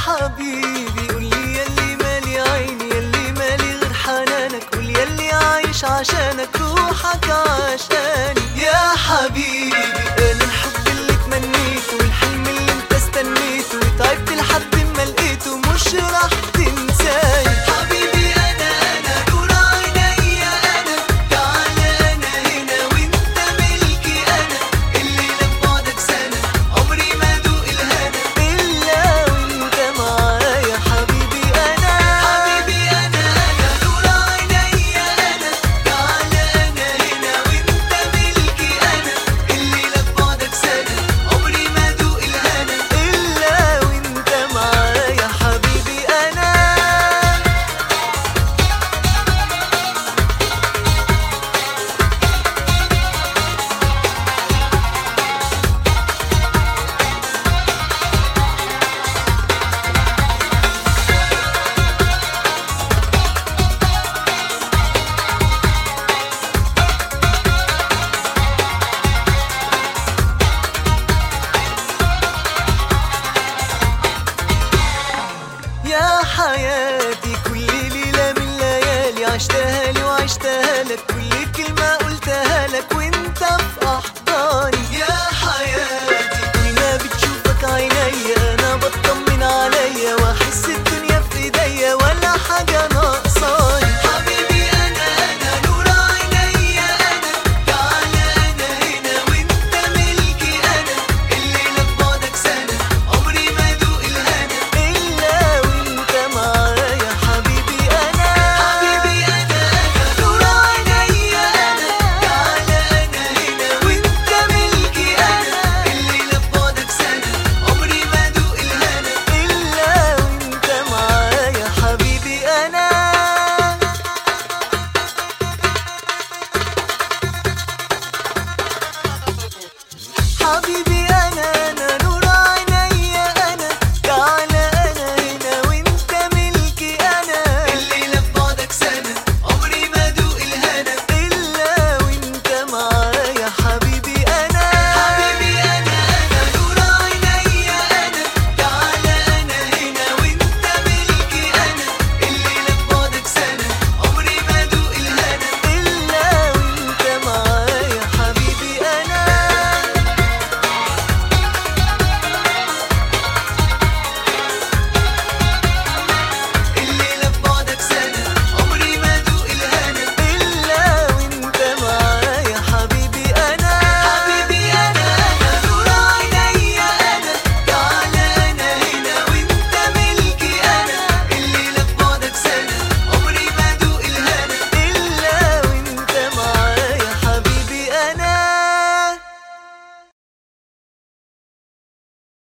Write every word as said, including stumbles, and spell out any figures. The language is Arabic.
حبيبي قولي ياللي مالي عيني، ياللي مالي غير حنانك، قول ياللي عايش عشانك، روحك عشاني يا حبيبي. انا الحب اللي تمنيته والحلم اللي انت استنيته وتعبت لحد ما لقيته، مش راح تنساني حبيبي. انا انا نور عينيا، انا تعالى انا هنا وانت ملكي، انا الليله ببعدك سنه عمري ما ادوق الهنا الا وانت معايا حبيبي. انا حبيبي انا انا نور عينيا، انا تعالى انا هنا وانت ملكي، انا الليله ببعدك سنه عمري ما ادوق الهنا الا وانت معايا حبيبي. انا يا حياتي كل ليلة من ليالي عشتها لي وعشتها لك،